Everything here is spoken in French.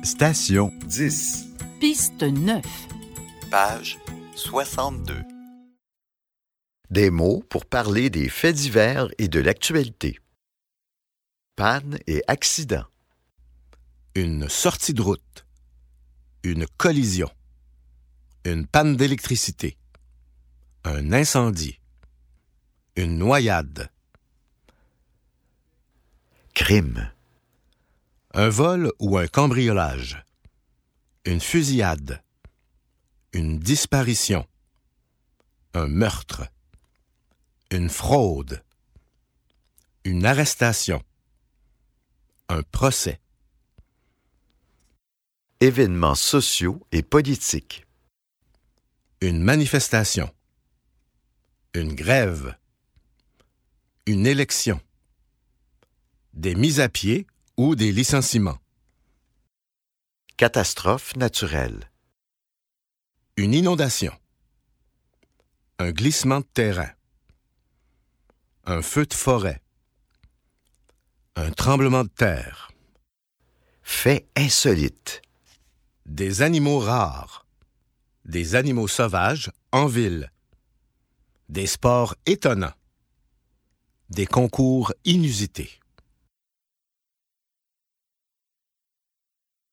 Station 10. Piste 9. Page 62. Des mots pour parler des faits divers et de l'actualité. Panne et accident. Une sortie de route. Une collision. Une panne d'électricité. Un incendie. Une noyade. Crime. Un vol ou un cambriolage. Une fusillade. Une disparition. Un meurtre. Une fraude. Une arrestation. Un procès. Événements sociaux et politiques. Une manifestation. Une grève. Une élection. Des mises à pied ou des licenciements. Catastrophe naturelle. Une inondation. Un glissement de terrain. Un feu de forêt. Un tremblement de terre. Fait insolite. Des animaux rares. Des animaux sauvages en ville. Des sports étonnants. Des concours inusités.